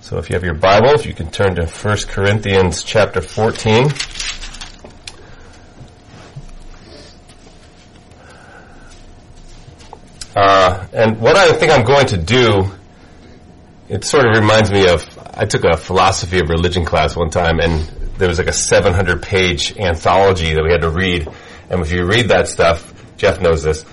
So if you have your Bible, if you can turn to 1 Corinthians chapter 14. And what I think I'm going to do, it sort of reminds me of, I took a philosophy of religion class one time, and there was like a 700-page anthology that we had to read. And if you read that stuff, Jeff knows this,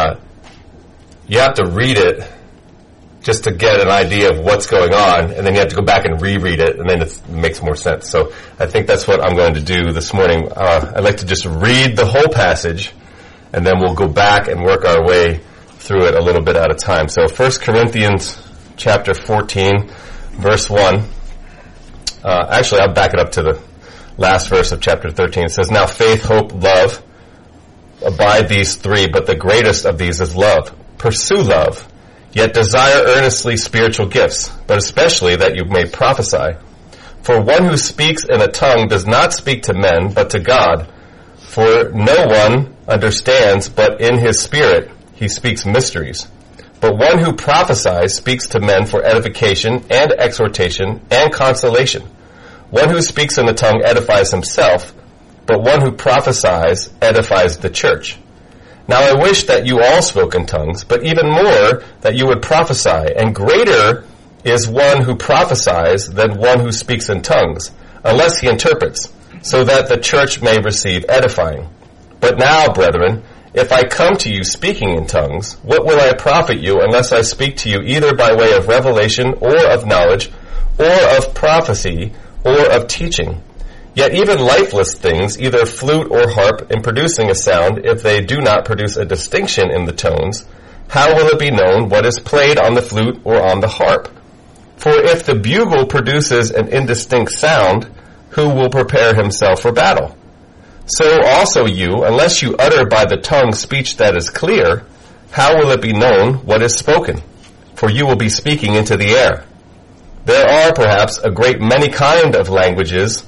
you have to read it just to get an idea of what's going on, and then you have to go back and reread it, and then it makes more sense. So I think that's what I'm going to do this morning. I'd like to just read the whole passage, and then we'll go back and work our way through it a little bit at a time. So 1 Corinthians chapter 14, verse 1. Actually, I'll back it up to the last verse of chapter 13. It says, "Now faith, hope, love, abide these three, but the greatest of these is love. Pursue love. Yet desire earnestly spiritual gifts, but especially that you may prophesy. For one who speaks in a tongue does not speak to men, but to God. For no one understands, but in his spirit he speaks mysteries. But one who prophesies speaks to men for edification and exhortation and consolation. One who speaks in a tongue edifies himself, but one who prophesies edifies the church. Now I wish that you all spoke in tongues, but even more that you would prophesy, and greater is one who prophesies than one who speaks in tongues, unless he interprets, so that the church may receive edifying. But now, brethren, if I come to you speaking in tongues, what will I profit you unless I speak to you either by way of revelation or of knowledge, or of prophecy, or of teaching? Yet even lifeless things, either flute or harp, in producing a sound, if they do not produce a distinction in the tones, how will it be known what is played on the flute or on the harp? For if the bugle produces an indistinct sound, who will prepare himself for battle? So also you, unless you utter by the tongue speech that is clear, how will it be known what is spoken? For you will be speaking into the air. There are perhaps a great many kinds of languages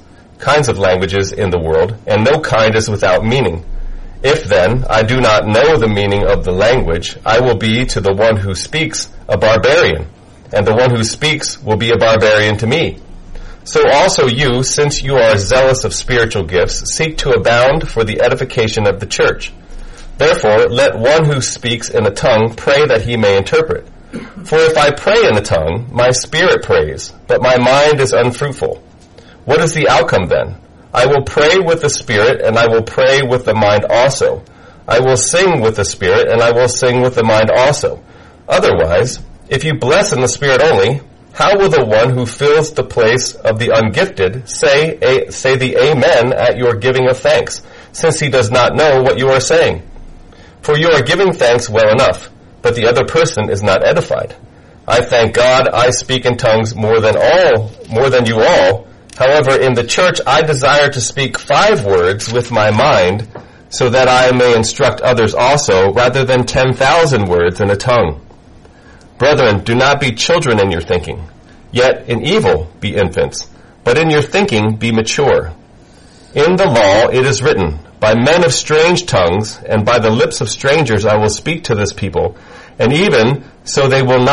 in the world, and no kind is without meaning. If then I do not know the meaning of the language, I will be to the one who speaks a barbarian, and the one who speaks will be a barbarian to me. So also you, since you are zealous of spiritual gifts, seek to abound for the edification of the church. Therefore, let one who speaks in a tongue pray that he may interpret. For if I pray in a tongue, my spirit prays, but my mind is unfruitful. What is the outcome then? I will pray with the spirit, and I will pray with the mind also. I will sing with the spirit, and I will sing with the mind also. Otherwise, if you bless in the spirit only, how will the one who fills the place of the ungifted say the amen at your giving of thanks, since he does not know what you are saying? For you are giving thanks well enough, but the other person is not edified. I thank God I speak in tongues more than you all. However, in the church I desire to speak 5 words with my mind, so that I may instruct others also, rather than 10,000 words in a tongue. Brethren, do not be children in your thinking, yet in evil be infants, but in your thinking be mature. In the law it is written, by men of strange tongues, and by the lips of strangers I will speak to this people, and even so they will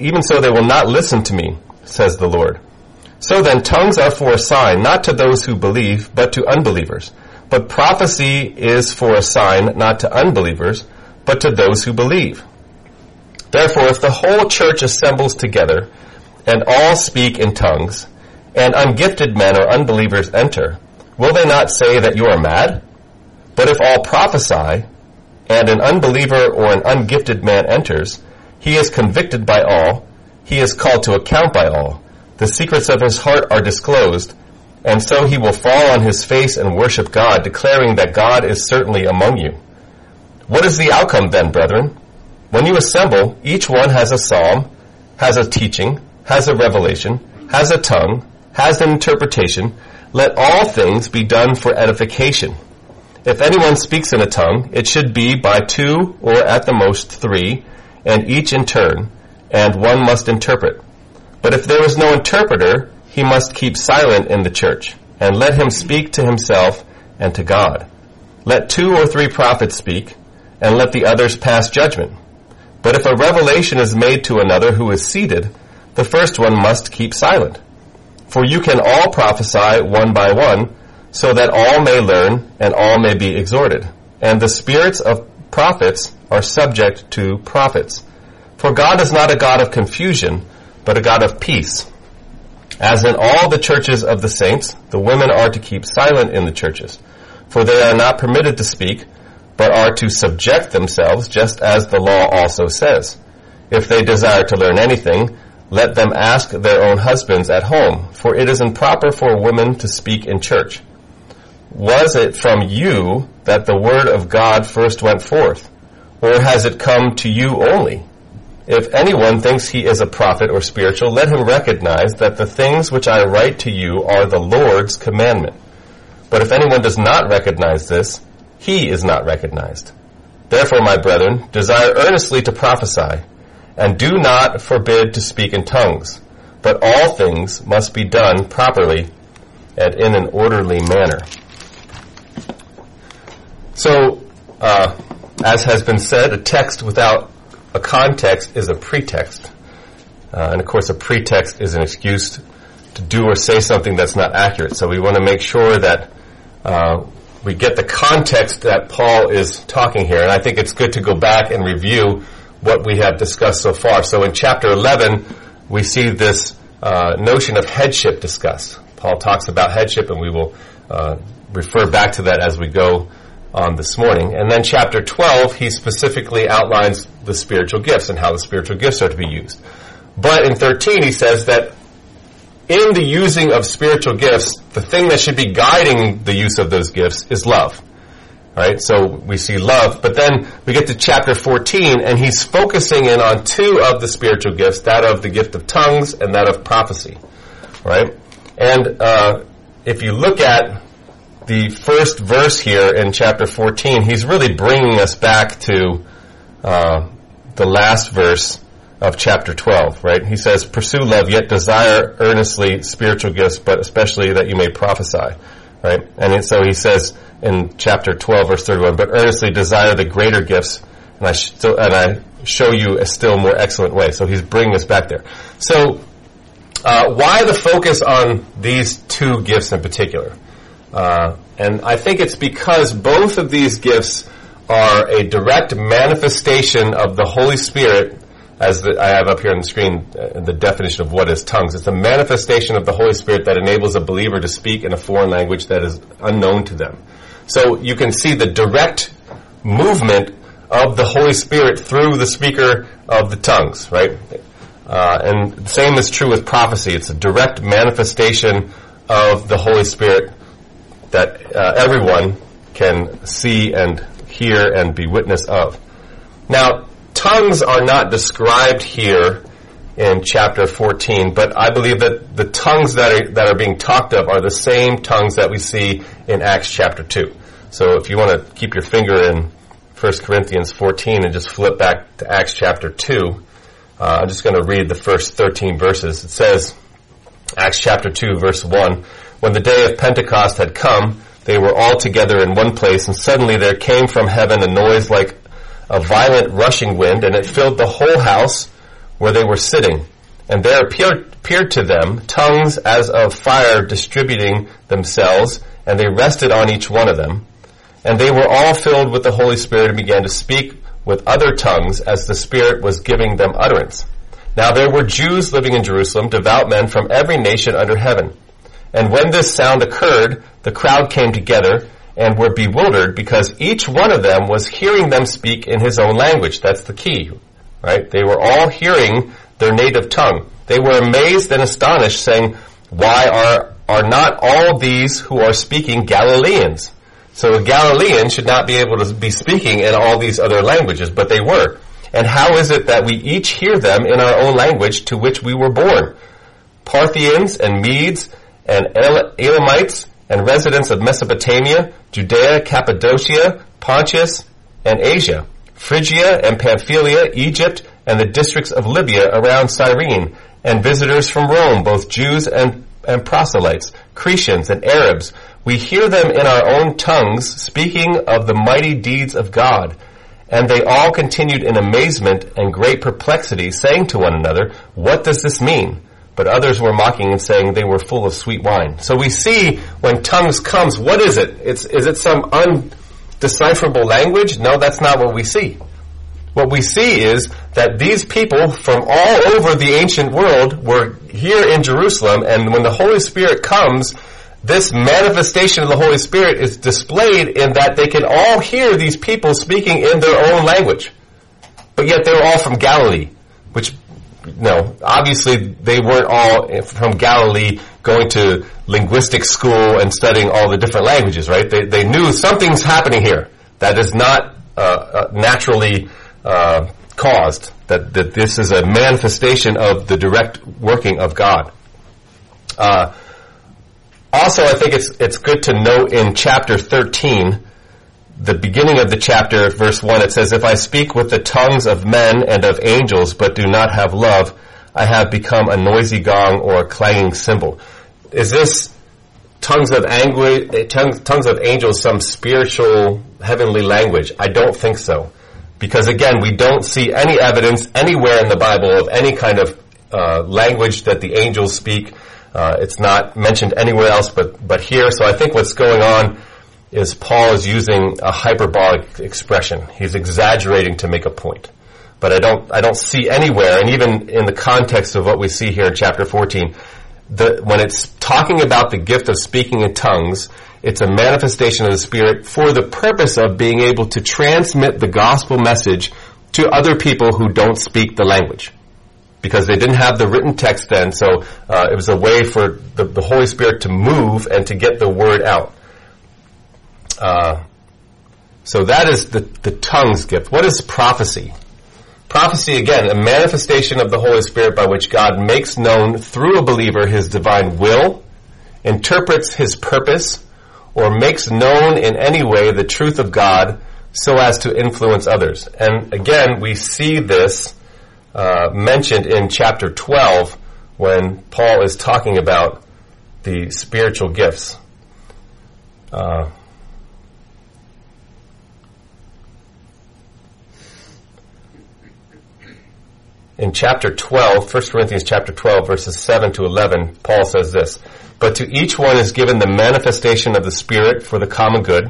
not listen to me, says the Lord. So then tongues are for a sign, not to those who believe, but to unbelievers. But prophecy is for a sign, not to unbelievers, but to those who believe. Therefore, if the whole church assembles together, and all speak in tongues, and ungifted men or unbelievers enter, will they not say that you are mad? But if all prophesy, and an unbeliever or an ungifted man enters, he is convicted by all, he is called to account by all. The secrets of his heart are disclosed, and so he will fall on his face and worship God, declaring that God is certainly among you. What is the outcome then, brethren? When you assemble, each one has a psalm, has a teaching, has a revelation, has a tongue, has an interpretation. Let all things be done for edification. If anyone speaks in a tongue, it should be by 2 or at the most 3, and each in turn, and one must interpret. But if there is no interpreter, he must keep silent in the church, and let him speak to himself and to God. Let 2 or 3 prophets speak, and let the others pass judgment. But if a revelation is made to another who is seated, the first one must keep silent. For you can all prophesy one by one, so that all may learn and all may be exhorted. And the spirits of prophets are subject to prophets. For God is not a God of confusion, but a God of peace. As in all the churches of the saints, the women are to keep silent in the churches, for they are not permitted to speak, but are to subject themselves, just as the law also says. If they desire to learn anything, let them ask their own husbands at home, for it is improper for women to speak in church. Was it from you that the word of God first went forth, or has it come to you only? If anyone thinks he is a prophet or spiritual, let him recognize that the things which I write to you are the Lord's commandment. But if anyone does not recognize this, he is not recognized. Therefore, my brethren, desire earnestly to prophesy, and do not forbid to speak in tongues, but all things must be done properly and in an orderly manner. So, as has been said, a text without a context is a pretext. And of course, a pretext is an excuse to do or say something that's not accurate. So we want to make sure that we get the context that Paul is talking here. And I think it's good to go back and review what we have discussed so far. So in chapter 11, we see this notion of headship discussed. Paul talks about headship, and we will refer back to that as we go on this morning. And then chapter 12, he specifically outlines the spiritual gifts and how the spiritual gifts are to be used. But in 13, he says that in the using of spiritual gifts, the thing that should be guiding the use of those gifts is love. Right? So we see love, but then we get to chapter 14, and he's focusing in on two of the spiritual gifts, that of the gift of tongues and that of prophecy. Right? And if you look at the first verse here in chapter 14, he's really bringing us back to the last verse of chapter 12, right? He says, pursue love, yet desire earnestly spiritual gifts, but especially that you may prophesy, right? And so he says in chapter 12, verse 31, but earnestly desire the greater gifts, and I show you a still more excellent way. So he's bringing us back there. So why the focus on these two gifts in particular? And I think it's because both of these gifts are a direct manifestation of the Holy Spirit, as I have up here on the screen, the definition of what is tongues. It's a manifestation of the Holy Spirit that enables a believer to speak in a foreign language that is unknown to them. So you can see the direct movement of the Holy Spirit through the speaker of the tongues, right? And the same is true with prophecy. It's a direct manifestation of the Holy Spirit that everyone can see and hear and be witness of. Now, tongues are not described here in chapter 14, but I believe that the tongues that are being talked of are the same tongues that we see in Acts chapter 2. So if you want to keep your finger in 1 Corinthians 14 and just flip back to Acts chapter 2, I'm just going to read the first 13 verses. It says, Acts chapter 2, verse 1, when the day of Pentecost had come, they were all together in one place, and suddenly there came from heaven a noise like a violent rushing wind, and it filled the whole house where they were sitting. And there appeared to them tongues as of fire distributing themselves, and they rested on each one of them. And they were all filled with the Holy Spirit and began to speak with other tongues as the Spirit was giving them utterance. Now there were Jews living in Jerusalem, devout men from every nation under heaven. And when this sound occurred, the crowd came together and were bewildered because each one of them was hearing them speak in his own language. That's the key, right? They were all hearing their native tongue. They were amazed and astonished, saying, why are not all these who are speaking Galileans? So a Galilean should not be able to be speaking in all these other languages, but they were. And how is it that we each hear them in our own language to which we were born? Parthians and Medes and Elamites and residents of Mesopotamia, Judea, Cappadocia, Pontus, and Asia, Phrygia and Pamphylia, Egypt, and the districts of Libya around Cyrene, and visitors from Rome, both Jews and proselytes, Cretians and Arabs. We hear them in our own tongues, speaking of the mighty deeds of God. And they all continued in amazement and great perplexity, saying to one another, what does this mean? but others were mocking and saying they were full of sweet wine. So we see when tongues comes, what is it? Is it some undecipherable language? No, that's not what we see. What we see is that these people from all over the ancient world were here in Jerusalem, and when the Holy Spirit comes, this manifestation of the Holy Spirit is displayed in that they can all hear these people speaking in their own language. But yet they're all from Galilee, which, no, obviously they weren't all from Galilee going to linguistic school and studying all the different languages, right? They knew something's happening here that is not naturally caused, that this is a manifestation of the direct working of God. Also, I think it's good to note in chapter 13, the beginning of the chapter, verse 1, it says, "If I speak with the tongues of men and of angels, but do not have love, I have become a noisy gong or a clanging cymbal." Is this tongues of angels some spiritual heavenly language? I don't think so. Because again, we don't see any evidence anywhere in the Bible of any kind of language that the angels speak. It's not mentioned anywhere else but here. So I think what's going on is Paul is using a hyperbolic expression. He's exaggerating to make a point. But I don't see anywhere, and even in the context of what we see here in chapter 14, when it's talking about the gift of speaking in tongues, it's a manifestation of the Spirit for the purpose of being able to transmit the gospel message to other people who don't speak the language. Because they didn't have the written text then, so it was a way for the Holy Spirit to move and to get the word out. So that is the tongues gift. What is prophecy? Prophecy, again, a manifestation of the Holy Spirit by which God makes known through a believer his divine will, interprets his purpose, or makes known in any way the truth of God so as to influence others. And again, we see this mentioned in chapter 12 when Paul is talking about the spiritual gifts. In chapter 12, 1 Corinthians chapter 12, verses 7 to 11, Paul says this, "But to each one is given the manifestation of the Spirit for the common good.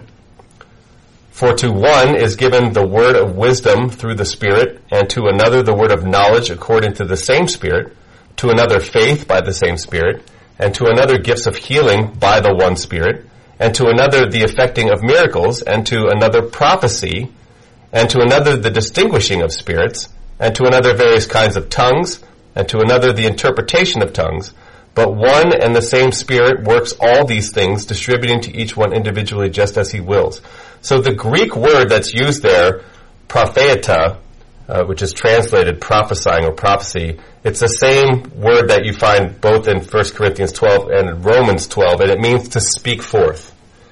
For to one is given the word of wisdom through the Spirit, and to another the word of knowledge according to the same Spirit, to another faith by the same Spirit, and to another gifts of healing by the one Spirit, and to another the effecting of miracles, and to another prophecy, and to another the distinguishing of spirits, and to another various kinds of tongues, and to another the interpretation of tongues. But one and the same Spirit works all these things, distributing to each one individually just as he wills." So the Greek word that's used there, propheita, which is translated prophesying or prophecy, it's the same word that you find both in 1 Corinthians 12 and Romans 12, and it means to speak forth.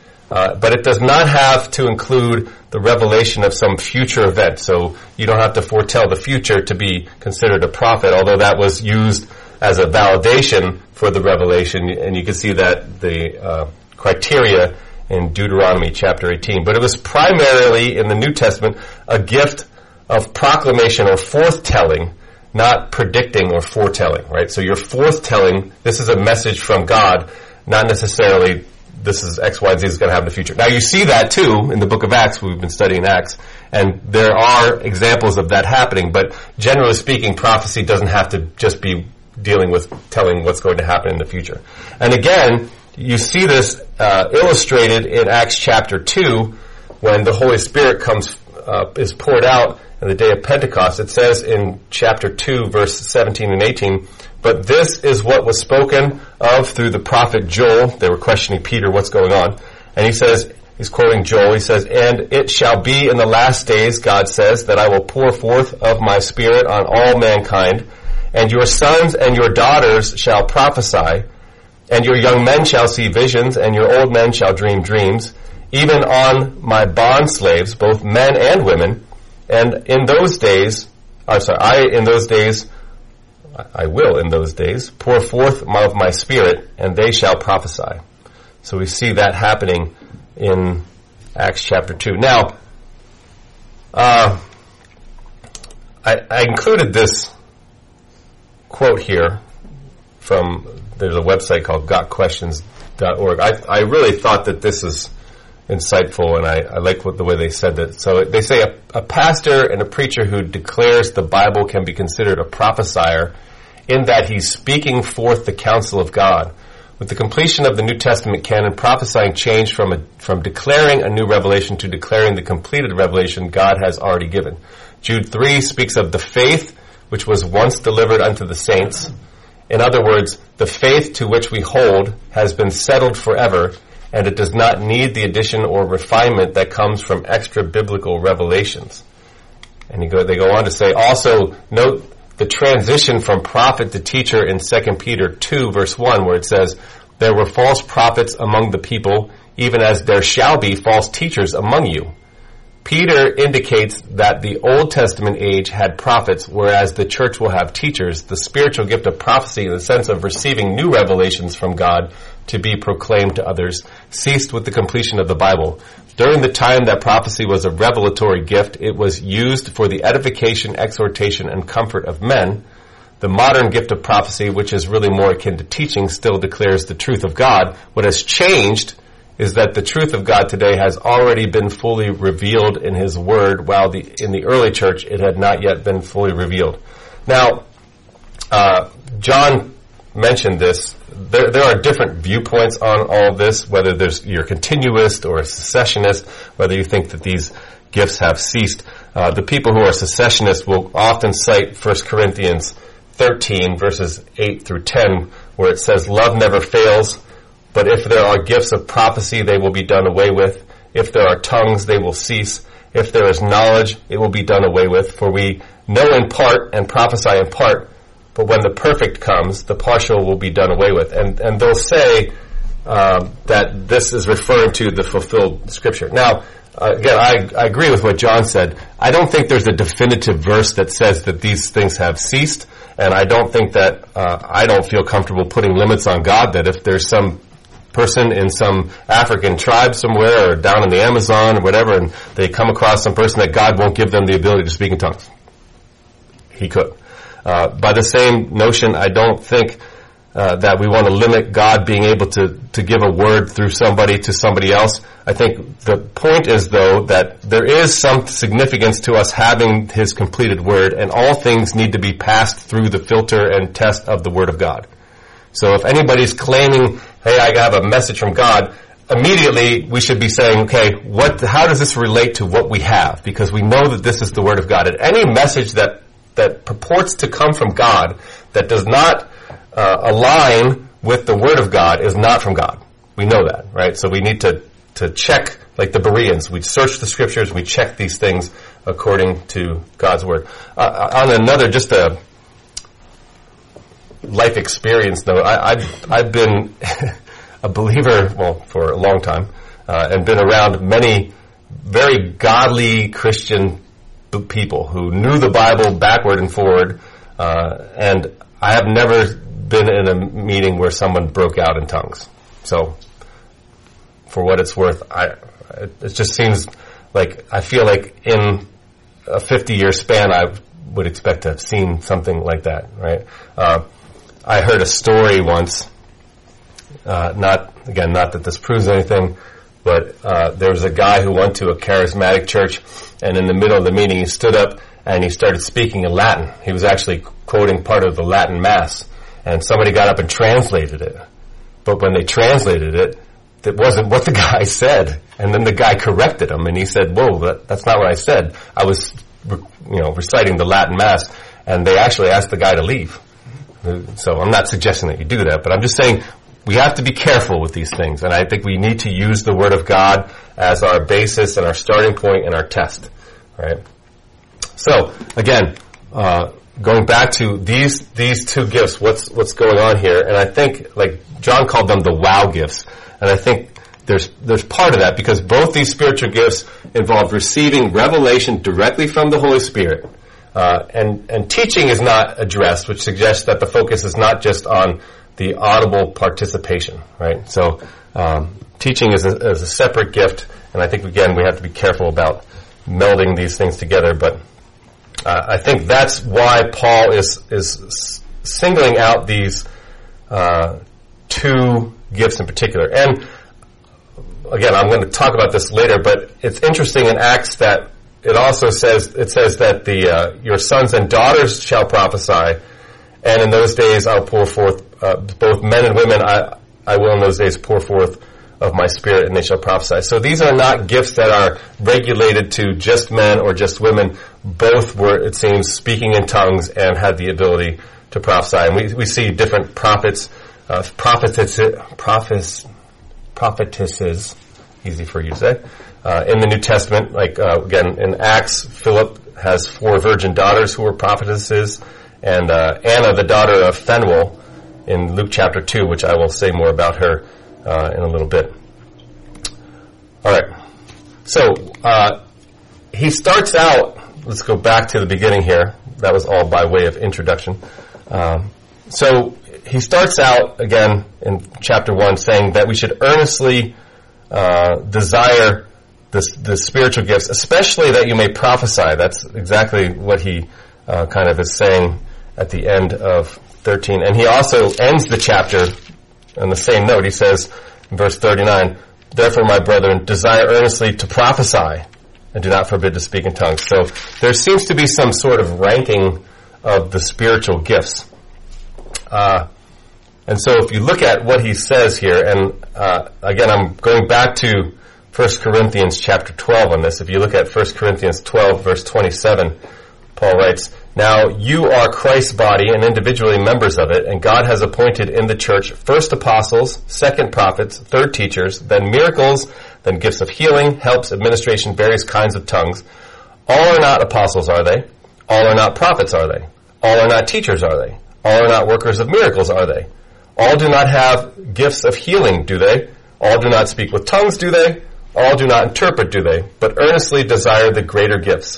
But it does not have to include the revelation of some future event. So you don't have to foretell the future to be considered a prophet, although that was used as a validation for the revelation. And you can see that the criteria in Deuteronomy chapter 18. But it was primarily in the New Testament a gift of proclamation or forthtelling, not predicting or foretelling, right? So you're forthtelling, this is a message from God, not necessarily this is X, Y, and Z is going to happen in the future. Now you see that too in the book of Acts. We've been studying Acts, and there are examples of that happening, but generally speaking, prophecy doesn't have to just be dealing with telling what's going to happen in the future. And again, you see this illustrated in Acts chapter 2 when the Holy Spirit is poured out on the day of Pentecost. It says in chapter 2, verse 17 and 18, "But this is what was spoken of through the prophet Joel." They were questioning Peter, what's going on? And he says, he's quoting Joel, he says, "And it shall be in the last days, God says, that I will pour forth of my Spirit on all mankind, and your sons and your daughters shall prophesy, and your young men shall see visions, and your old men shall dream dreams, even on my bondslaves, both men and women. And in those days, I will in those days pour forth of my Spirit, and they shall prophesy." So we see that happening in Acts chapter 2. Now, I included this quote here there's a website called gotquestions.org. I really thought that this is insightful, and I like the way they said that. So they say a pastor and a preacher who declares the Bible can be considered a prophesier in that he's speaking forth the counsel of God. With the completion of the New Testament canon, prophesying changed from declaring a new revelation to declaring the completed revelation God has already given. Jude 3 speaks of the faith which was once delivered unto the saints. In other words, the faith to which we hold has been settled forever, and it does not need the addition or refinement that comes from extra biblical revelations. And they go on to say, also note the transition from prophet to teacher in 2 Peter 2 verse 1, where it says, there were false prophets among the people, even as there shall be false teachers among you. Peter indicates that the Old Testament age had prophets, whereas the church will have teachers. The spiritual gift of prophecy, in the sense of receiving new revelations from God to be proclaimed to others, ceased with the completion of the Bible. During the time that prophecy was a revelatory gift, it was used for the edification, exhortation, and comfort of men. The modern gift of prophecy, which is really more akin to teaching, still declares the truth of God. What has changed is that the truth of God today has already been fully revealed in His Word, while in the early church it had not yet been fully revealed. Now, John mentioned this. There are different viewpoints on all of this, whether you're a continuist or a cessationist, whether you think that these gifts have ceased. The people who are cessationists will often cite 1 Corinthians 13, verses 8 through 10, where it says, love never fails, but if there are gifts of prophecy, they will be done away with. If there are tongues, they will cease. If there is knowledge, it will be done away with. For we know in part and prophesy in part, but when the perfect comes, the partial will be done away with. And they'll say that this is referring to the fulfilled Scripture. Now, again, I agree with what John said. I don't think there's a definitive verse that says that these things have ceased, and I don't think that I don't feel comfortable putting limits on God, that if there's some person in some African tribe somewhere or down in the Amazon or whatever, and they come across some person that God won't give them the ability to speak in tongues. He could. By the same notion, I don't think that we want to limit God being able to give a word through somebody to somebody else. I think the point is, though, that there is some significance to us having His completed word, and all things need to be passed through the filter and test of the Word of God. So if anybody's claiming, hey, I have a message from God, immediately we should be saying, okay, how does this relate to what we have? Because we know that this is the Word of God. And any message that purports to come from God that does not align with the Word of God is not from God. We know that, right? So we need to check, like the Bereans. We search the Scriptures, we check these things according to God's Word. On another, just a life experience, though, I've been a believer, for a long time, and been around many very godly Christian people who knew the Bible backward and forward, and I have never been in a meeting where someone broke out in tongues. So, for what it's worth, it just seems like, I feel like in a 50-year span, I would expect to have seen something like that, right? I heard a story once, not that this proves anything, but there was a guy who went to a charismatic church, and in the middle of the meeting he stood up and he started speaking in Latin. He was actually quoting part of the Latin Mass, and somebody got up and translated it. But when they translated it, it wasn't what the guy said. And then the guy corrected him, and he said, whoa, that's not what I said. I was, reciting the Latin Mass, and they actually asked the guy to leave. So I'm not suggesting that you do that, but I'm just saying we have to be careful with these things, and I think we need to use the Word of God as our basis and our starting point and our test, right? So, again, going back to these two gifts, what's going on here, and I think, like John called them the wow gifts, and I think there's part of that, because both these spiritual gifts involve receiving revelation directly from the Holy Spirit. And teaching is not addressed, which suggests that the focus is not just on the audible participation, right? So teaching is a separate gift, and I think, again, we have to be careful about melding these things together. But I think that's why Paul is singling out these two gifts in particular. And again, I'm going to talk about this later, but it's interesting in Acts that it also says that your sons and daughters shall prophesy, and in those days I'll pour forth both men and women. I will in those days pour forth of my Spirit, and they shall prophesy. So these are not gifts that are regulated to just men or just women. Both were, it seems, speaking in tongues and had the ability to prophesy. And we see different prophets, prophetesses, easy for you to say, in the New Testament. Like, again, in Acts, Philip has 4 virgin daughters who were prophetesses, and Anna, the daughter of Phanuel, in Luke chapter 2, which I will say more about her in a little bit. All right. So, he starts out, let's go back to the beginning here. That was all by way of introduction. So, he starts out, again, in chapter 1, saying that we should earnestly desire the spiritual gifts, especially that you may prophesy. That's exactly what he kind of is saying at the end of 13. And he also ends the chapter on the same note. He says in verse 39, "Therefore, my brethren, desire earnestly to prophesy, and do not forbid to speak in tongues." So there seems to be some sort of ranking of the spiritual gifts. And so if you look at what he says here, and again, I'm going back to 1 Corinthians chapter 12 on this. If you look at 1 Corinthians 12, verse 27, Paul writes, "Now you are Christ's body and individually members of it, and God has appointed in the church first apostles, second prophets, third teachers, then miracles, then gifts of healing, helps, administration, various kinds of tongues. All are not apostles, are they? All are not prophets, are they? All are not teachers, are they? All are not workers of miracles, are they? All do not have gifts of healing, do they? All do not speak with tongues, do they? All do not interpret, do they? But earnestly desire the greater gifts."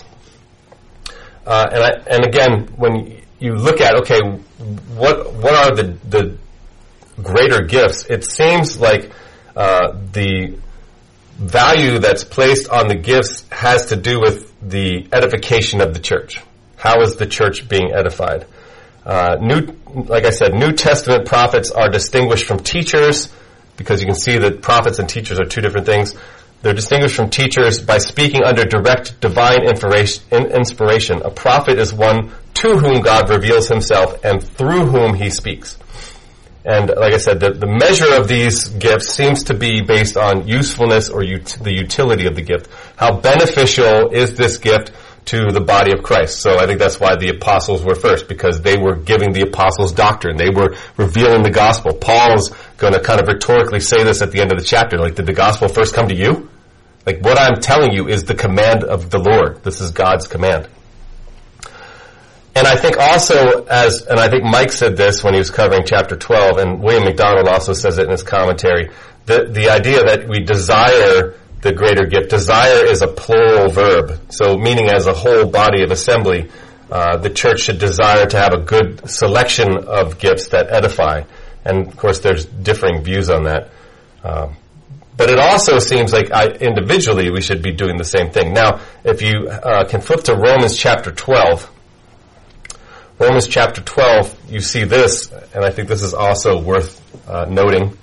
And again, when you look at, okay, what are the greater gifts? It seems like the value that's placed on the gifts has to do with the edification of the church. How is the church being edified? Like I said, New Testament prophets are distinguished from teachers, because you can see that prophets and teachers are two different things. They're distinguished from teachers by speaking under direct divine inspiration. A prophet is one to whom God reveals himself and through whom he speaks. And like I said, the measure of these gifts seems to be based on usefulness or the utility of the gift. How beneficial is this gift to the body of Christ? So I think that's why the apostles were first, because they were giving the apostles' doctrine. They were revealing the gospel. Paul's going to kind of rhetorically say this at the end of the chapter. Like, did the gospel first come to you? Like, what I'm telling you is the command of the Lord. This is God's command. And I think also, and I think Mike said this when he was covering chapter 12, and William MacDonald also says it in his commentary, the idea that we desire the greater gift. Desire is a plural verb, so meaning as a whole body of assembly, the church should desire to have a good selection of gifts that edify. And of course there's differing views on that. But it also seems like individually we should be doing the same thing. Now, if you can flip to Romans chapter 12. Romans chapter 12, you see this, and I think this is also worth noting.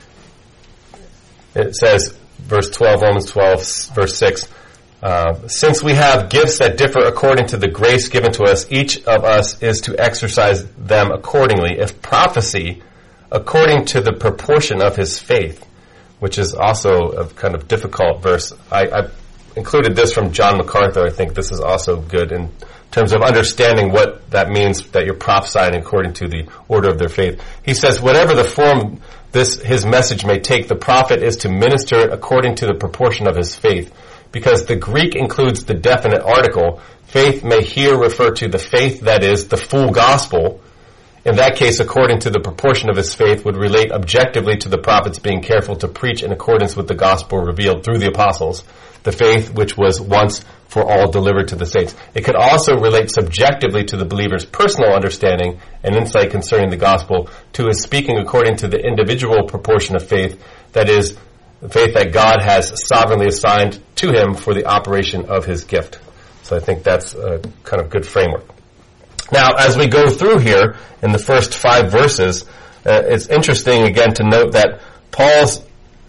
It says, verse 12, Romans 12, verse 6, "Since we have gifts that differ according to the grace given to us, each of us is to exercise them accordingly. If prophecy, according to the proportion of his faith," which is also a kind of difficult verse. I included this from John MacArthur. I think this is also good in terms of understanding what that means, that you're prophesying according to the order of their faith. He says, "Whatever the form his message may take, the prophet is to minister it according to the proportion of his faith. Because the Greek includes the definite article, faith may here refer to the faith that is the full gospel. In that case, according to the proportion of his faith, would relate objectively to the prophet's being careful to preach in accordance with the gospel revealed through the apostles, the faith which was once for all delivered to the saints. It could also relate subjectively to the believer's personal understanding and insight concerning the gospel, to his speaking according to the individual proportion of faith, that is, the faith that God has sovereignly assigned to him for the operation of his gift." So I think that's a kind of good framework. Now, as we go through here in the first 5 verses, it's interesting, again, to note that Paul's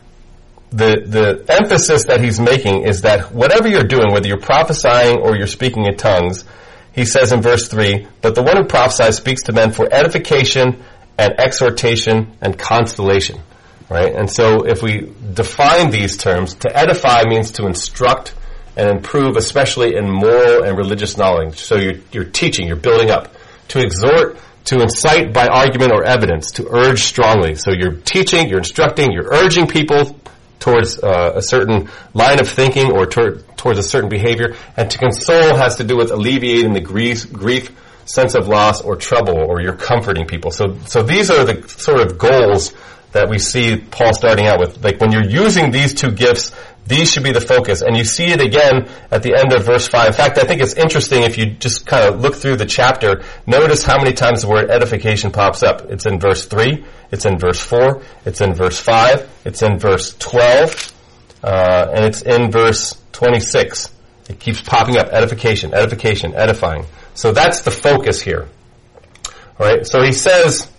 the emphasis that he's making is that whatever you're doing, whether you're prophesying or you're speaking in tongues, he says in verse 3, but the one who prophesies speaks to men for edification and exhortation and consolation. Right? And so if we define these terms, to edify means to instruct and improve, especially in moral and religious knowledge. So you're teaching, you're building up. To exhort, to incite by argument or evidence, to urge strongly. So you're teaching, you're instructing, you're urging people towards a certain line of thinking or towards a certain behavior. And to console has to do with alleviating the grief, sense of loss, or trouble, or you're comforting people. So these are the sort of goals that we see Paul starting out with. Like when you're using these two gifts, these should be the focus. And you see it again at the end of verse 5. In fact, I think it's interesting if you just kind of look through the chapter, notice how many times the word edification pops up. It's in verse 3, it's in verse 4, it's in verse 5, it's in verse 12, and it's in verse 26. It keeps popping up, edification, edification, edifying. So that's the focus here. All right, so he says,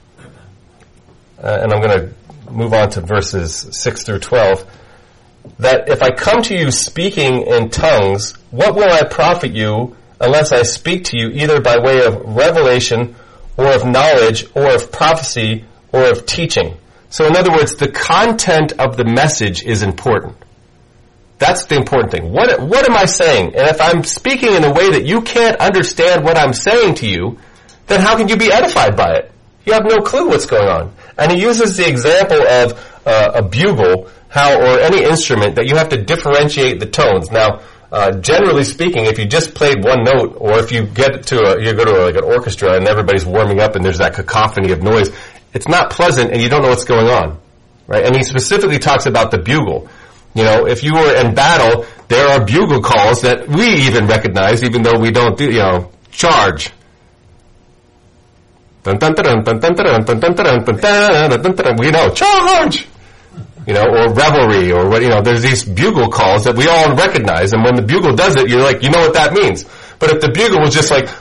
and I'm going to move on to verses 6 through 12, that if I come to you speaking in tongues, what will I profit you unless I speak to you either by way of revelation or of knowledge or of prophecy or of teaching? So in other words, the content of the message is important. That's the important thing. What am I saying? And if I'm speaking in a way that you can't understand what I'm saying to you, then how can you be edified by it? You have no clue what's going on. And he uses the example of a bugle, or any instrument, that you have to differentiate the tones. Now, generally speaking, if you just played one note, or if you go to like an orchestra and everybody's warming up and there's that cacophony of noise, it's not pleasant and you don't know what's going on, right? And he specifically talks about the bugle. You know, if you were in battle, there are bugle calls that we even recognize, even though we don't do, charge. Dun, dun, dun, dun, dun, dun, dun, dun, dun, dun, dun, dun, we know, charge! Or revelry, or what, there's these bugle calls that we all recognize, and when the bugle does it, you're like, you know what that means. But if the bugle was just like,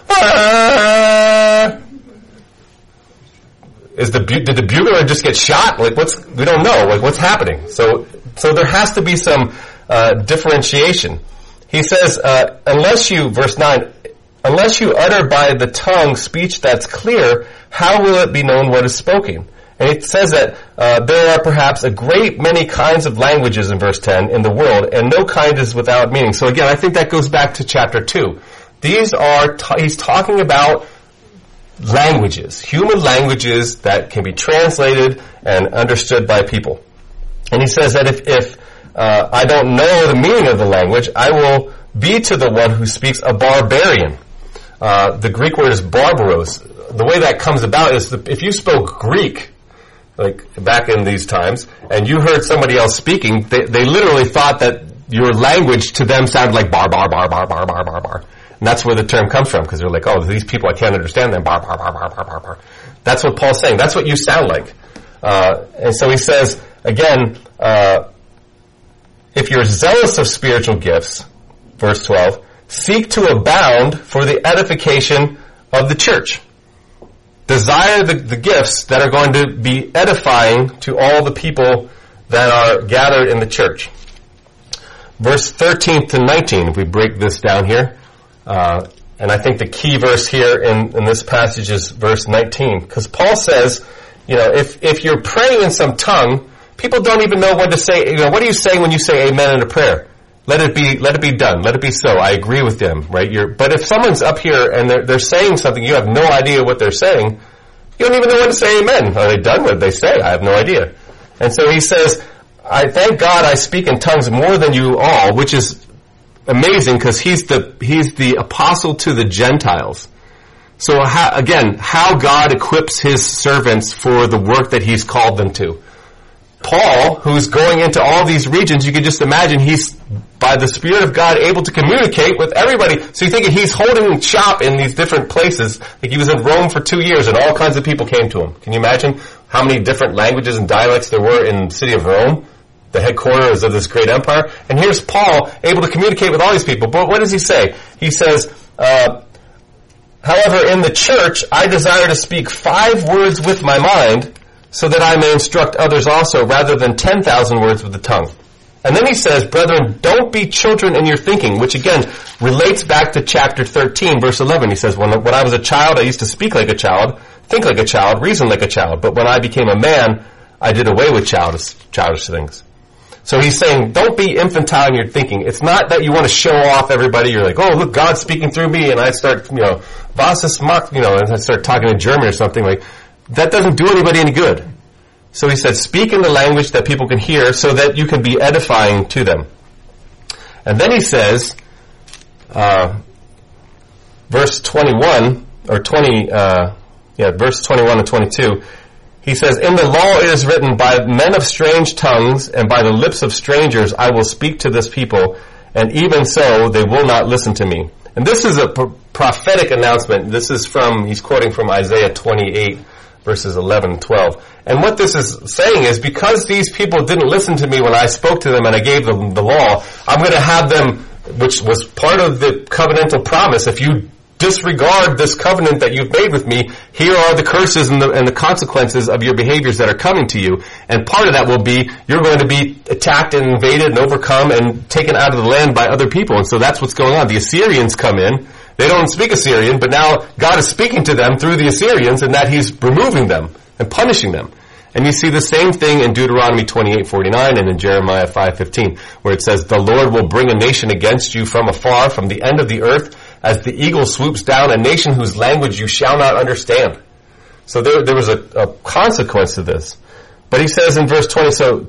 did the bugler just get shot? Like, we don't know, like, what's happening? So there has to be some, differentiation. He says, verse 9, unless you utter by the tongue speech that's clear, how will it be known what is spoken? And it says that there are perhaps a great many kinds of languages in verse 10 in the world, and no kind is without meaning. So again, I think that goes back to chapter 2. These are, he's talking about languages, human languages that can be translated and understood by people. And he says that if I don't know the meaning of the language, I will be to the one who speaks a barbarian. The Greek word is barbaros. The way that comes about is if you spoke Greek, like back in these times, and you heard somebody else speaking, they literally thought that your language to them sounded like bar, bar, bar, bar, bar, bar, bar, bar. And that's where the term comes from, because they're like, oh, these people, I can't understand them, bar, bar, bar, bar, bar, bar, bar. That's what Paul's saying. That's what you sound like. And so he says, again, if you're zealous of spiritual gifts, verse 12, seek to abound for the edification of the church. Desire the gifts that are going to be edifying to all the people that are gathered in the church. Verse 13 to 19, if we break this down here, and I think the key verse here in this passage is verse 19, because Paul says, if you're praying in some tongue, people don't even know what to say. What are you saying when you say amen in a prayer? Let it be done. Let it be so. I agree with them, right? But if someone's up here and they're saying something, you have no idea what they're saying, you don't even know when to say amen. Are they done what they say? I have no idea. And so he says, I thank God I speak in tongues more than you all, which is amazing because he's the apostle to the Gentiles. So how God equips his servants for the work that he's called them to. Paul, who's going into all these regions, you can just imagine he's, by the Spirit of God, able to communicate with everybody. So you're thinking he's holding shop in these different places. Like he was in Rome for 2 years and all kinds of people came to him. Can you imagine how many different languages and dialects there were in the city of Rome, the headquarters of this great empire? And here's Paul able to communicate with all these people. But what does he say? He says, However, in the church, I desire to speak 5 words with my mind, so that I may instruct others also, rather than 10,000 words with the tongue. And then he says, brethren, don't be children in your thinking, which again relates back to chapter 13, verse 11. He says, when I was a child, I used to speak like a child, think like a child, reason like a child. But when I became a man, I did away with childish things. So he's saying, don't be infantile in your thinking. It's not that you want to show off everybody. You're like, oh, look, God's speaking through me, and I start, was ist macht, and I start talking in German or something. Like, that doesn't do anybody any good. So he said, speak in the language that people can hear so that you can be edifying to them. And then he says, verse 21, verse 21 and 22, he says, in the law it is written, by men of strange tongues and by the lips of strangers I will speak to this people, and even so they will not listen to me. And this is a prophetic announcement. This is he's quoting from Isaiah 28, verses 11 and 12. And what this is saying is, because these people didn't listen to me when I spoke to them and I gave them the law, I'm going to have them, which was part of the covenantal promise, if you disregard this covenant that you've made with me, here are the curses and the consequences of your behaviors that are coming to you. And part of that will be, you're going to be attacked and invaded and overcome and taken out of the land by other people. And so that's what's going on. The Assyrians come in. They don't speak Assyrian, but now God is speaking to them through the Assyrians, and that he's removing them and punishing them. And you see the same thing in Deuteronomy 28:49 and in Jeremiah 5:15, where it says, the Lord will bring a nation against you from afar, from the end of the earth, as the eagle swoops down, a nation whose language you shall not understand. So there was a consequence to this. But he says in verse 22,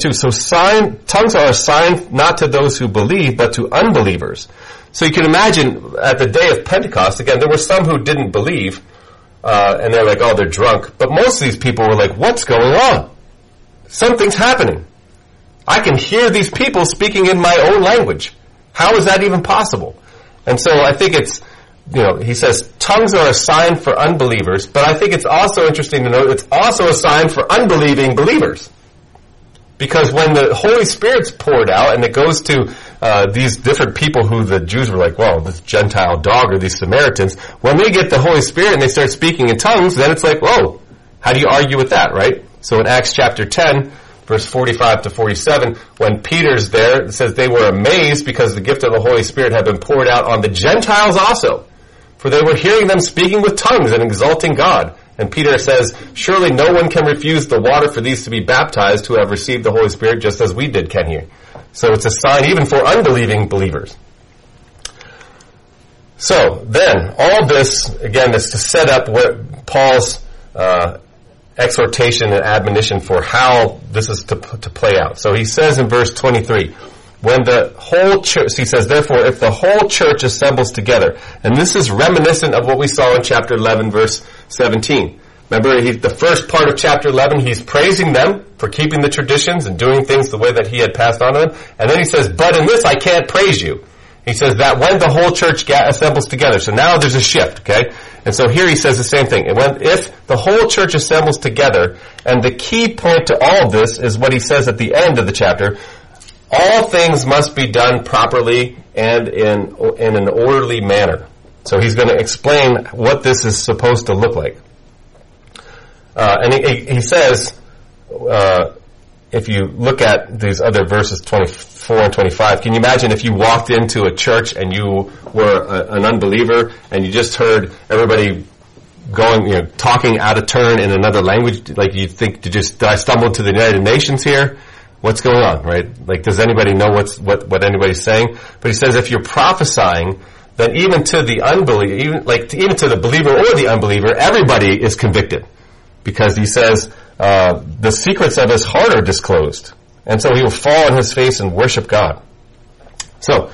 tongues are a sign not to those who believe, but to unbelievers. So you can imagine at the day of Pentecost, again, there were some who didn't believe, and they're like, oh, they're drunk. But most of these people were like, what's going on? Something's happening. I can hear these people speaking in my own language. How is that even possible? And so I think it's, he says, tongues are a sign for unbelievers, but I think it's also interesting to note it's also a sign for unbelieving believers. Because when the Holy Spirit's poured out and it goes to these different people who the Jews were like, well, this Gentile dog or these Samaritans, when they get the Holy Spirit and they start speaking in tongues, then it's like, whoa, how do you argue with that, right? So in Acts chapter 10, verse 45 to 47, when Peter's there, it says they were amazed because the gift of the Holy Spirit had been poured out on the Gentiles also. For they were hearing them speaking with tongues and exalting God. And Peter says, surely no one can refuse the water for these to be baptized who have received the Holy Spirit just as we did, can he? So it's a sign even for unbelieving believers. So then, all this, again, is to set up what Paul's exhortation and admonition for how this is to play out. So he says in verse 23, when the whole church, he says, therefore, if the whole church assembles together, and this is reminiscent of what we saw in chapter 11, verse 17. Remember, the first part of chapter 11, he's praising them for keeping the traditions and doing things the way that he had passed on to them. And then he says, but in this I can't praise you. He says that when the whole church assembles together. So now there's a shift, okay? And so here he says the same thing. If the whole church assembles together, and the key point to all of this is what he says at the end of the chapter, all things must be done properly and in an orderly manner. So he's going to explain what this is supposed to look like. And he says, if you look at these other verses 24 and 25, can you imagine if you walked into a church and you were an unbeliever and you just heard everybody going, talking out of turn in another language? Like you'd think, did I stumble into the United Nations here? What's going on, right? Like, does anybody know what anybody's saying? But he says if you're prophesying, then even to the unbeliever, even to the believer or the unbeliever, everybody is convicted. Because he says, the secrets of his heart are disclosed. And so he will fall on his face and worship God. So,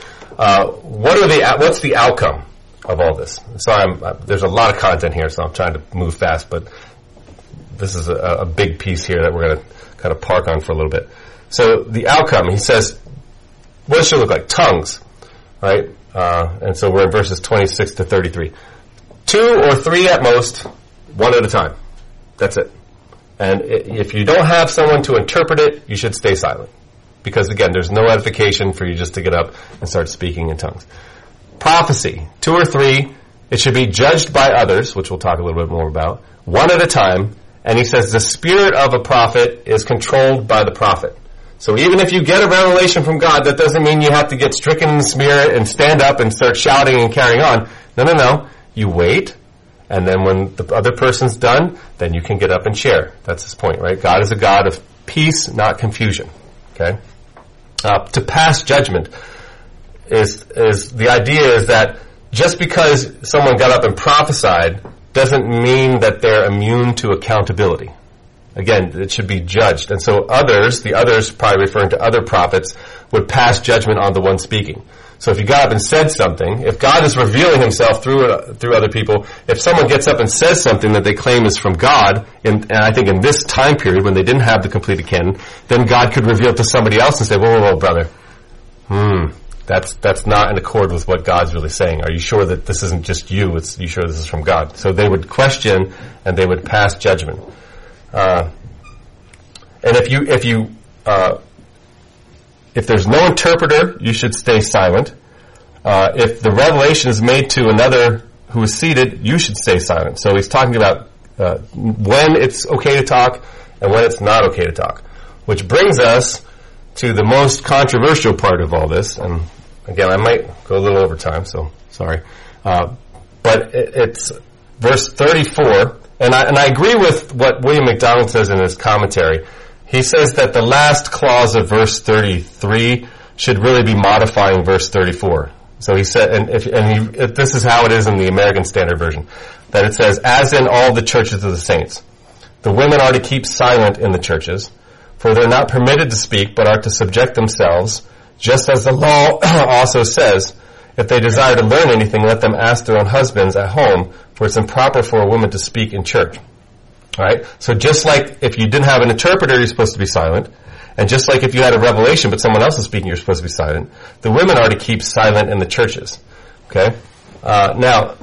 what's the outcome of all this? So there's a lot of content here, so I'm trying to move fast, but this is a big piece here that we're going to kind of park on for a little bit. So the outcome, he says, what does it look like? Tongues, right? And so we're in verses 26 to 33. 2 or 3 at most, one at a time. That's it. And if you don't have someone to interpret it, you should stay silent. Because again, there's no edification for you just to get up and start speaking in tongues. Prophecy, 2 or 3, It should be judged by others, which we'll talk a little bit more about, one at a time. And he says the spirit of a prophet is controlled by the prophet. So even if you get a revelation from God, that doesn't mean you have to get stricken in the spirit and stand up and start shouting and carrying on. No. You wait, and then when the other person's done, then you can get up and share. That's his point, right? God is a God of peace, not confusion. Okay? To pass judgment is the idea is that just because someone got up and prophesied doesn't mean that they're immune to accountability. Again, it should be judged. And so the others probably referring to other prophets, would pass judgment on the one speaking. So if you got up and said something, if God is revealing himself through other people, if someone gets up and says something that they claim is from God, and I think in this time period when they didn't have the completed canon, then God could reveal it to somebody else and say, whoa, brother. That's not in accord with what God's really saying. Are you sure that this isn't just you? You sure this is from God? So they would question and they would pass judgment. And if there's no interpreter, you should stay silent. If the revelation is made to another who is seated, you should stay silent. So he's talking about when it's okay to talk and when it's not okay to talk. Which brings us to the most controversial part of all this. And again, I might go a little over time, so sorry. But it's verse 34. And I agree with what William MacDonald says in his commentary. He says that the last clause of verse 33 should really be modifying verse 34. So he said, if this is how it is in the American Standard Version, that it says, as in all the churches of the saints, the women are to keep silent in the churches, for they're not permitted to speak, but are to subject themselves, just as the law also says, if they desire to learn anything, let them ask their own husbands at home, for it's improper for a woman to speak in church. All right? So just like if you didn't have an interpreter, you're supposed to be silent. And just like if you had a revelation but someone else is speaking, you're supposed to be silent. The women are to keep silent in the churches. Okay? Now,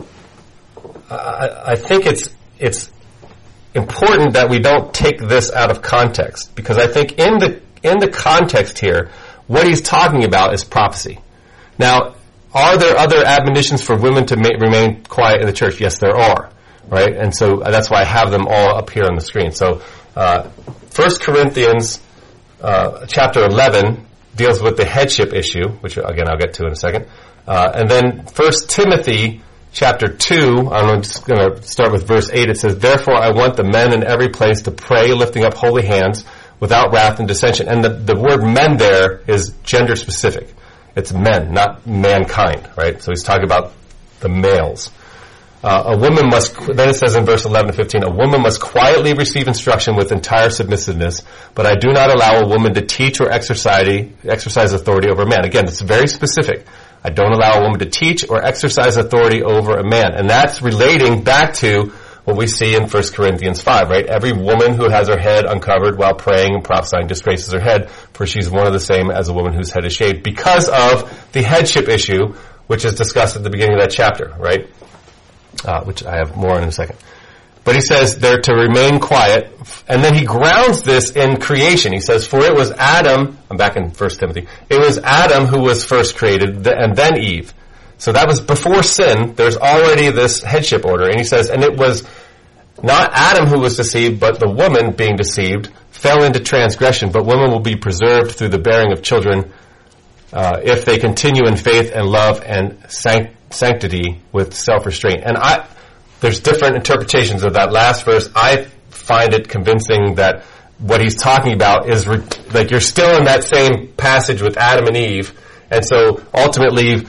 I think it's important that we don't take this out of context, because I think in the context here, what he's talking about is prophecy. Now, are there other admonitions for women to remain quiet in the church? Yes, there are. Right? And so that's why I have them all up here on the screen. So 1 Corinthians chapter 11 deals with the headship issue, which again I'll get to in a second. And then 1 Timothy chapter 2, I'm just going to start with verse 8. It says, therefore I want the men in every place to pray, lifting up holy hands, without wrath and dissension. And the word men there is gender specific. It's men, not mankind, right? So he's talking about the males. A woman must, then it says in verse 11 to 15, a woman must quietly receive instruction with entire submissiveness, but I do not allow a woman to teach or exercise authority over a man. Again, it's very specific. I don't allow a woman to teach or exercise authority over a man. And that's relating back to what we see in 1 Corinthians 5, right? Every woman who has her head uncovered while praying and prophesying disgraces her head, for she's one of the same as a woman whose head is shaved, because of the headship issue, which is discussed at the beginning of that chapter, right? Which I have more on in a second. But he says they're to remain quiet, and then he grounds this in creation. He says, for it was Adam, I'm back in 1 Timothy, it was Adam who was first created, and then Eve. So that was before sin. There's already this headship order. And he says, and it was not Adam who was deceived, but the woman being deceived fell into transgression. But women will be preserved through the bearing of children if they continue in faith and love and sanctity with self-restraint. And there's different interpretations of that last verse. I find it convincing that what he's talking about is like you're still in that same passage with Adam and Eve. And so ultimately,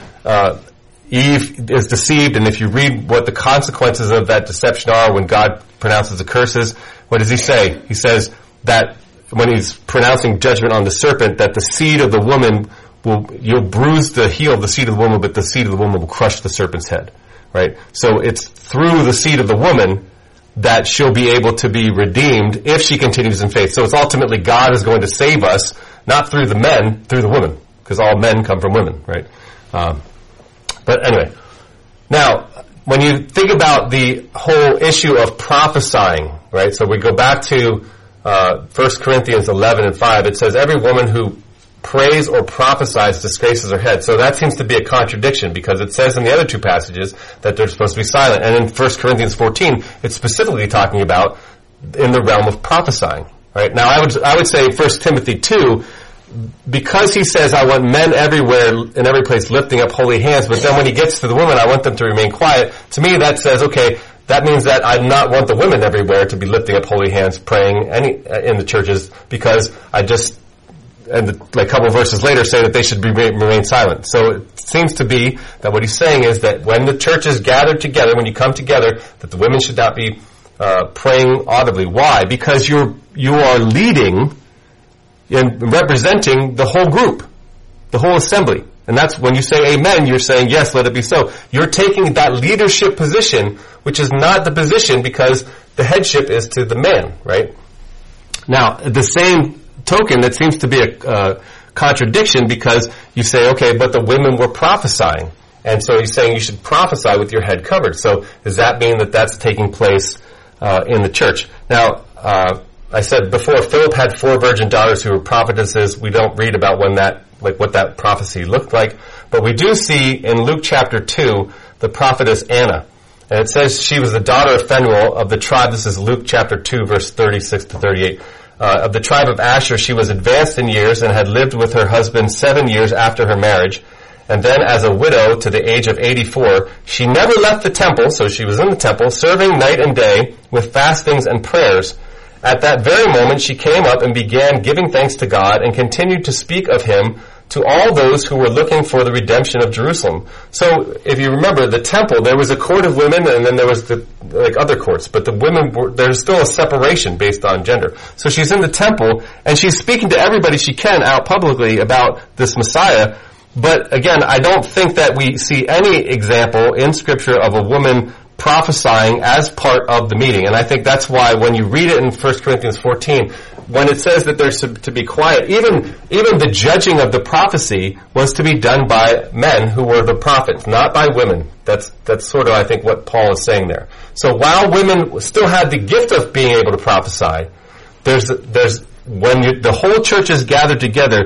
Eve is deceived, and if you read what the consequences of that deception are when God pronounces the curses, what does he say? He says that when he's pronouncing judgment on the serpent, that the seed of the woman you'll bruise the heel of the seed of the woman, but the seed of the woman will crush the serpent's head. Right? So it's through the seed of the woman that she'll be able to be redeemed if she continues in faith. So it's ultimately God is going to save us, not through the men, through the women, because all men come from women, right? But anyway, now, when you think about the whole issue of prophesying, right, so we go back to 1 Corinthians 11 and 5, it says, every woman who prays or prophesies disgraces her head. So that seems to be a contradiction, because it says in the other two passages that they're supposed to be silent. And in 1 Corinthians 14, it's specifically talking about in the realm of prophesying. Right? Now, I would say 1 Timothy 2, because he says, I want men everywhere, in every place, lifting up holy hands, but then when he gets to the women, I want them to remain quiet. To me, that says, okay, that means that I not want the women everywhere to be lifting up holy hands, praying in the churches, because and a couple of verses later say that they should remain silent. So it seems to be that what he's saying is that when the church is gathered together, when you come together, that the women should not be praying audibly. Why? Because you are leading and representing the whole group, the whole assembly. And that's when you say amen, you're saying, yes, let it be so. You're taking that leadership position, which is not the position, because the headship is to the man, right? Now, the same token, that seems to be a contradiction, because you say, okay, but the women were prophesying. And so he's saying you should prophesy with your head covered. So does that mean that that's taking place in the church? Now, I said before, Philip had 4 virgin daughters who were prophetesses. We don't read about what that prophecy looked like, but we do see in Luke chapter 2 the prophetess Anna, and it says she was the daughter of Phanuel of the tribe. This is Luke chapter 2, verse 36 to 38. Of the tribe of Asher, she was advanced in years and had lived with her husband 7 years after her marriage. And then as a widow to the age of 84, she never left the temple, so she was in the temple, serving night and day with fastings and prayers. At that very moment, she came up and began giving thanks to God and continued to speak of him to all those who were looking for the redemption of Jerusalem. So, if you remember, the temple, there was a court of women, and then there was other courts, but the women there's still a separation based on gender. So she's in the temple, and she's speaking to everybody she can out publicly about this Messiah. But again, I don't think that we see any example in Scripture of a woman prophesying as part of the meeting. And I think that's why when you read it in 1 Corinthians 14, when it says that there's to be quiet, even the judging of the prophecy was to be done by men who were the prophets, not by women. That's sort of, I think, what Paul is saying there. So while women still had the gift of being able to prophesy, there's when the whole church is gathered together,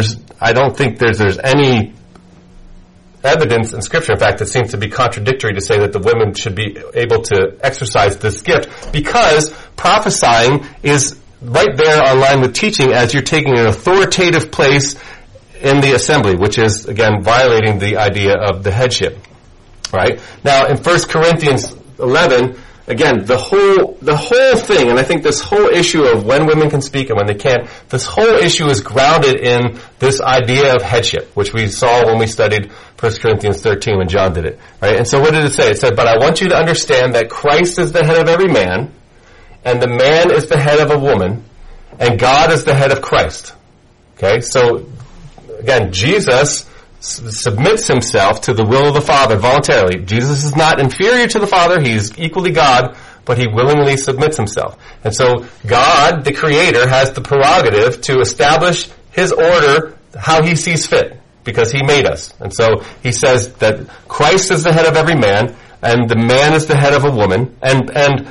I don't think there's any evidence in Scripture, in fact, that seems to be contradictory to say that the women should be able to exercise this gift, because prophesying is right there on line with teaching, as you're taking an authoritative place in the assembly, which is, again, violating the idea of the headship. Right? Now, in 1 Corinthians 11, again, the whole thing, and I think this whole issue of when women can speak and when they can't, this whole issue is grounded in this idea of headship, which we saw when we studied 1 Corinthians 13 when John did it. Right? And so what did it say? It said, but I want you to understand that Christ is the head of every man, and the man is the head of a woman, and God is the head of Christ. Okay? So, again, Jesus submits himself to the will of the Father voluntarily. Jesus is not inferior to the Father. He's equally God, but he willingly submits himself. And so God, the Creator, has the prerogative to establish his order how he sees fit, because he made us. And so he says that Christ is the head of every man, and the man is the head of a woman. And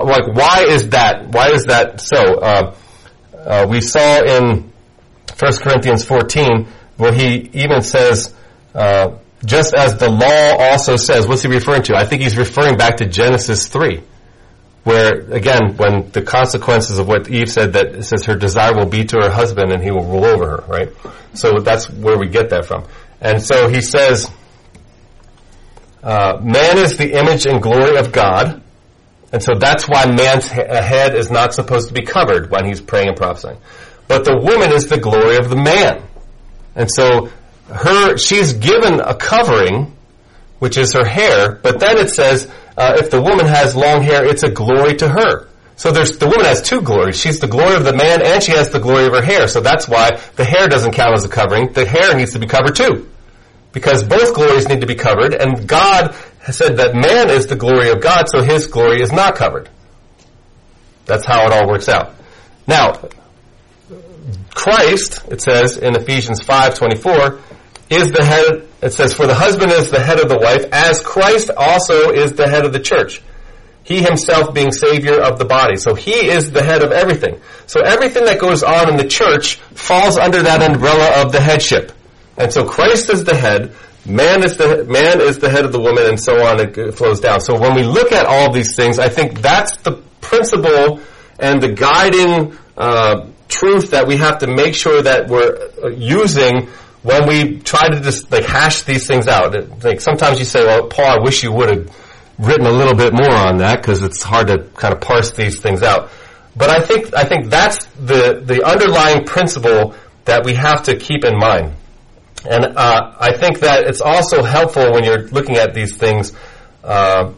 why is that? Why is that so? We saw in 1 Corinthians 14 where he even says, just as the law also says. What's he referring to? I think he's referring back to Genesis 3, where, again, when the consequences of what Eve said, that it says her desire will be to her husband and he will rule over her, right? So that's where we get that from. And so he says, man is the image and glory of God, and so that's why man's head is not supposed to be covered when he's praying and prophesying. But the woman is the glory of the man. And so she's given a covering, which is her hair, but then it says, if the woman has long hair, it's a glory to her. So the woman has two glories. She's the glory of the man, and she has the glory of her hair. So that's why the hair doesn't count as a covering. The hair needs to be covered too, because both glories need to be covered, and God has said that man is the glory of God, so his glory is not covered. That's how it all works out. Now, Christ, it says in Ephesians 5:24, is the head. It says, for the husband is the head of the wife, as Christ also is the head of the church. He himself being Savior of the body. So he is the head of everything. So everything that goes on in the church falls under that umbrella of the headship. And so Christ is the head, man is the head of the woman, and so on, it flows down. So when we look at all these things, I think that's the principle and the guiding truth that we have to make sure that we're using when we try to just hash these things out. Sometimes you say, well, Paul, I wish you would have written a little bit more on that, because it's hard to kind of parse these things out. But I think that's the underlying principle that we have to keep in mind. And I think that it's also helpful when you're looking at these things. I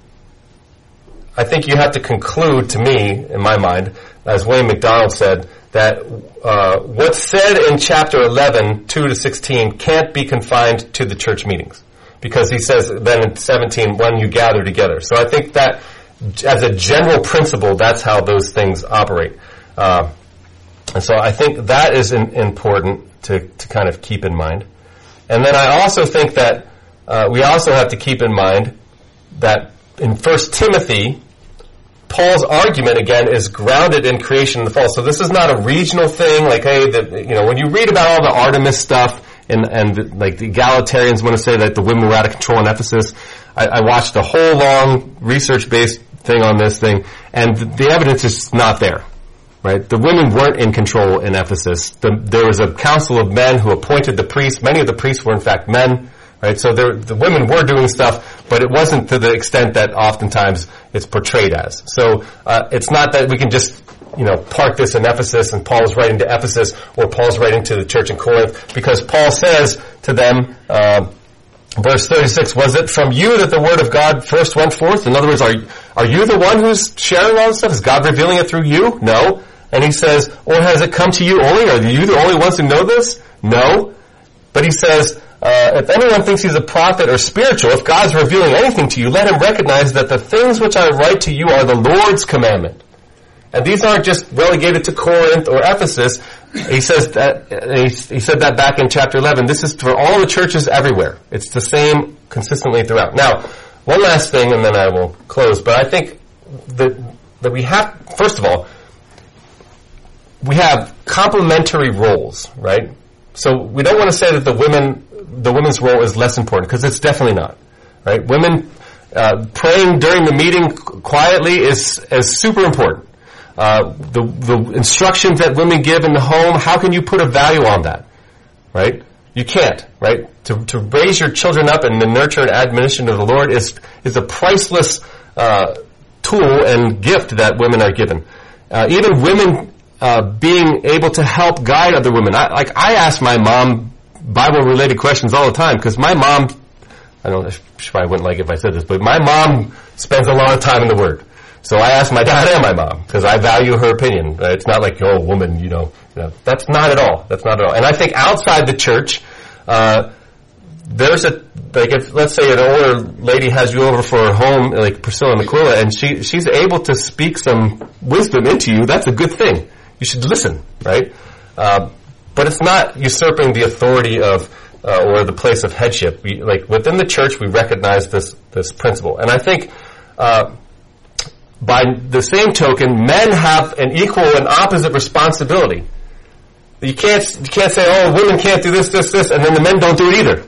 think you have to conclude, to me, in my mind, as Wayne McDonald said, that what's said in chapter 11, 2-16, can't be confined to the church meetings. Because he says then in 17, when you gather together. So I think that as a general principle, that's how those things operate. And so I think that is important to kind of keep in mind. And then I also think that we also have to keep in mind that in 1 Timothy, Paul's argument, again, is grounded in creation and the fall. So this is not a regional thing, like, hey, when you read about all the Artemis stuff, and the egalitarians want to say that the women were out of control in Ephesus. I watched a whole long research-based thing on this thing, and the evidence is not there, right? The women weren't in control in Ephesus. There was a council of men who appointed the priests. Many of the priests were, in fact, men, right? So the women were doing stuff, but it wasn't to the extent that oftentimes it's portrayed as. So it's not that we can just park this in Ephesus, and Paul's writing to Ephesus, or Paul's writing to the church in Corinth, because Paul says to them, verse 36, was it from you that the word of God first went forth? In other words, are you the one who's sharing all this stuff? Is God revealing it through you? No. And he says, or has it come to you only? Are you the only ones who know this? No. But he says, if anyone thinks he's a prophet or spiritual, if God's revealing anything to you, let him recognize that the things which I write to you are the Lord's commandment. And these aren't just relegated to Corinth or Ephesus. He says that he said that back in chapter 11. This is for all the churches everywhere. It's the same consistently throughout. Now, one last thing, and then I will close. But I think that we have, first of all, we have complementary roles, right? So we don't want to say that the women's role is less important, because it's definitely not, right? Women praying during the meeting quietly is super important. The instructions that women give in the home, how can you put a value on that, right? You can't, right? To raise your children up in the nurture and admonition of the Lord is a priceless tool and gift that women are given. Even women being able to help guide other women. I ask my mom Bible-related questions all the time, because my mom, I don't know, she probably wouldn't like it if I said this, but my mom spends a lot of time in the Word. So I ask my dad and my mom, because I value her opinion. It's not like, oh, woman, that's not at all. That's not at all. And I think outside the church, there's if let's say an older lady has you over for her home, like Priscilla and Aquila, and she's able to speak some wisdom into you, that's a good thing. You should listen, right? But it's not usurping the authority of, or the place of headship. Within the church, we recognize this principle. And I think, by the same token, men have an equal and opposite responsibility. You can't say, oh, women can't do this, and then the men don't do it either.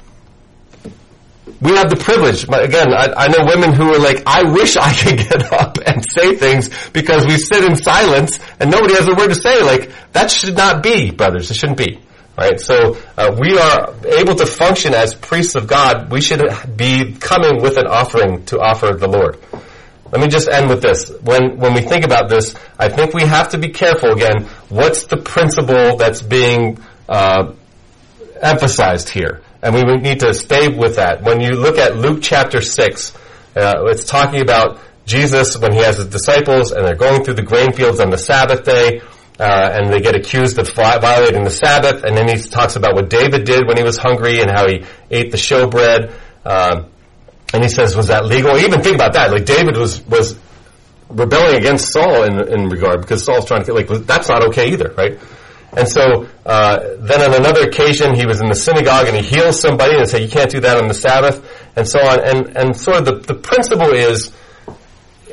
We have the privilege. Again, I know women who are like, I wish I could get up and say things, because we sit in silence and nobody has a word to say. That should not be, brothers. It shouldn't be. Right? So we are able to function as priests of God. We should be coming with an offering to offer the Lord. Let me just end with this. When we think about this, I think we have to be careful again. What's the principle that's being emphasized here? And we need to stay with that. When you look at Luke chapter 6, it's talking about Jesus when he has his disciples and they're going through the grain fields on the Sabbath day, and they get accused of violating the Sabbath. And then he talks about what David did when he was hungry and how he ate the showbread. And he says, was that legal? Even think about that. David was rebelling against Saul in regard, because Saul's trying to that's not okay either, right? And so then on another occasion, he was in the synagogue and he heals somebody and said, you can't do that on the Sabbath, and so on. And sort of the principle is,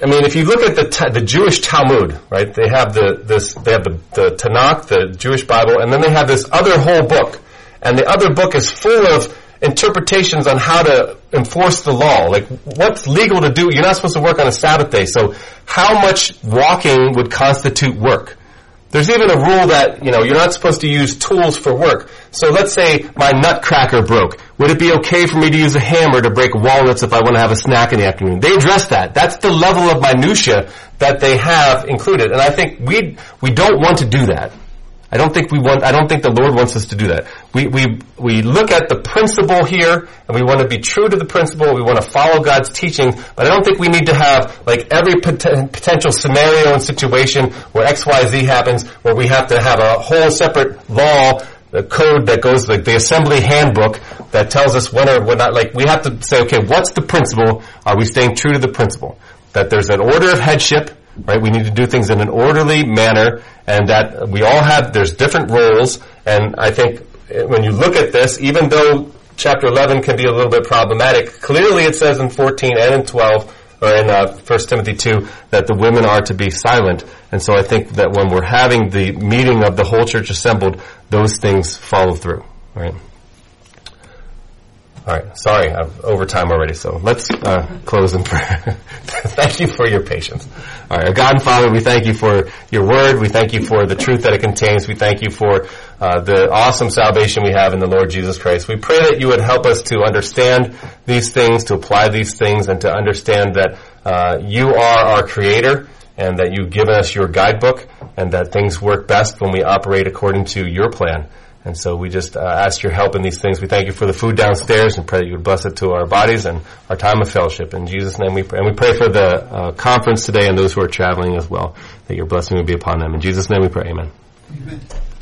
I mean, if you look at the Jewish Talmud, right? They have the Tanakh, the Jewish Bible, and then they have this other whole book. And the other book is full of interpretations on how to enforce the law. Like, what's legal to do? You're not supposed to work on a Sabbath day. So how much walking would constitute work? There's even a rule that, you're not supposed to use tools for work. So let's say my nutcracker broke. Would it be okay for me to use a hammer to break walnuts if I want to have a snack in the afternoon? They address that. That's the level of minutia that they have included. And I think we don't want to do that. I don't think the Lord wants us to do that. We look at the principle here, and we want to be true to the principle. We want to follow God's teaching, but I don't think we need to have, like, every potential scenario and situation where XYZ happens, where we have to have a whole separate law, the code that goes, like the assembly handbook that tells us when or when not. Like, we have to say, okay, what's the principle? Are we staying true to the principle? That there's an order of headship, right? We need to do things in an orderly manner, and that we all there's different roles. And I think when you look at this, even though chapter 11 can be a little bit problematic, clearly it says in 14 and in 12, or in 1 Timothy 2, that the women are to be silent. And so I think that when we're having the meeting of the whole church assembled, those things follow through, right? All right, sorry, I'm over time already, so let's close in prayer. Thank you for your patience. All right, our God and Father, we thank you for your word. We thank you for the truth that it contains. We thank you for the awesome salvation we have in the Lord Jesus Christ. We pray that you would help us to understand these things, to apply these things, and to understand that you are our Creator, and that you've given us your guidebook, and that things work best when we operate according to your plan. And so we just ask your help in these things. We thank you for the food downstairs and pray that you would bless it to our bodies and our time of fellowship. In Jesus' name we pray. And we pray for the conference today and those who are traveling as well, that your blessing would be upon them. In Jesus' name we pray. Amen. Amen.